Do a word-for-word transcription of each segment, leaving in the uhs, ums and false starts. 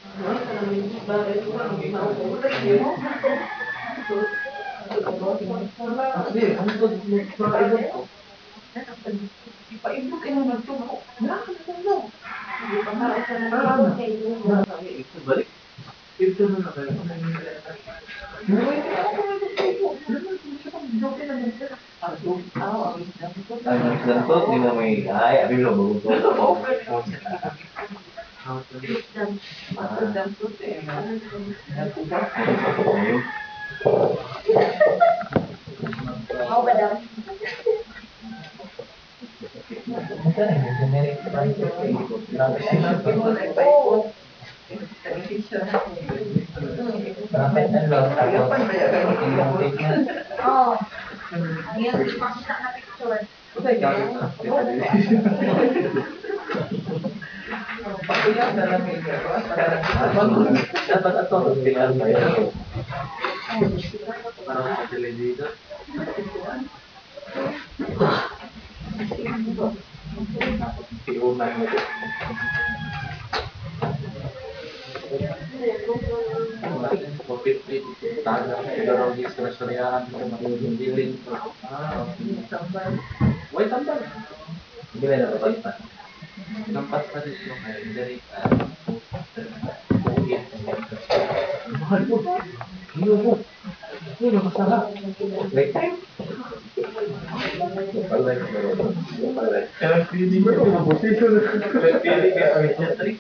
Hindi, ang tod mo sa ibon ko. Ipaibot kayo nagtubo. Nakakalimutan mo. Balik. Ito na na kayo. Ang santot, di mo may ay, abi lo bago to. Mau ba daw? Oh, ayan ipakita na picture. Dapat ato pilar ba yan? Parang sa television. Piunay mo. Kapit-pit, taga, siguro di stress-suryahan ko magiging bilin. Ah, wait, tambal. Bila na kapag pa. Nampas pa din yung kayo. Dari ka. Mahal po. Iyo po. Iyo na masala. Next time. Palay ko meron. Palay. Kaya feeling ko yung position. Feeling ka ang isya-trick.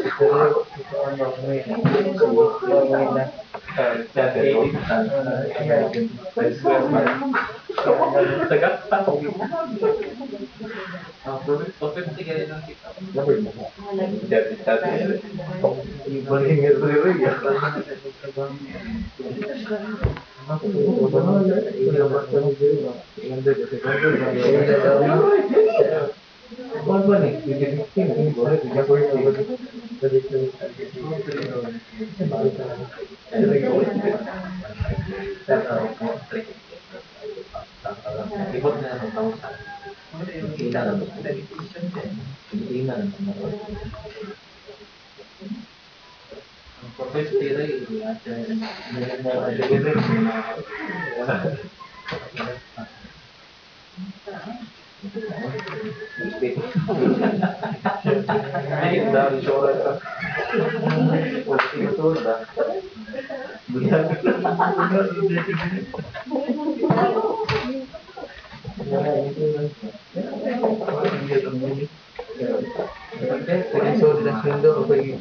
Ibot na ng tausan. Kita na ba? Hindi na naman. Ang fifty rin, ate. Ay, dahil sure ka. Ito na.